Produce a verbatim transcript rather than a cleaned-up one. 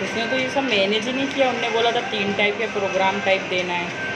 उसने तो ये सब मैनेज ही नहीं किया। उनने बोला था तीन टाइप के प्रोग्राम टाइप देना है।